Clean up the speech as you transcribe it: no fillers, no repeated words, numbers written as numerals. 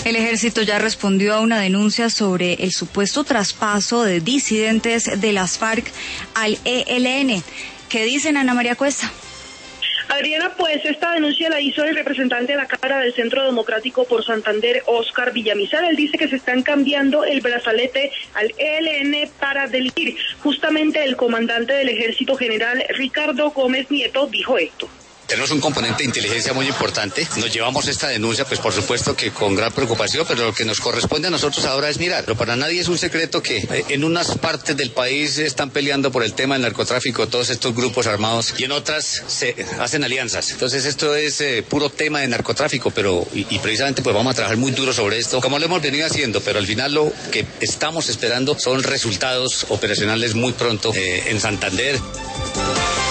El ejército ya respondió a una denuncia sobre el supuesto traspaso de disidentes de las FARC al ELN. ¿Qué dicen, Ana María Cuesta? Adriana, pues esta denuncia la hizo el representante de la Cámara del Centro Democrático por Santander, Óscar Villamizar. Él dice que se están cambiando el brazalete al ELN para delinquir. Justamente el comandante del Ejército General, Ricardo Gómez Nieto, dijo esto. Tenemos un componente de inteligencia muy importante. Nos llevamos esta denuncia, pues por supuesto que con gran preocupación, pero lo que nos corresponde a nosotros ahora es mirar. Pero para nadie es un secreto que en unas partes del país están peleando por el tema del narcotráfico todos estos grupos armados y en otras se hacen alianzas. Entonces esto es puro tema de narcotráfico, pero y precisamente pues vamos a trabajar muy duro sobre esto, como lo hemos venido haciendo, pero al final lo que estamos esperando son resultados operacionales muy pronto en Santander.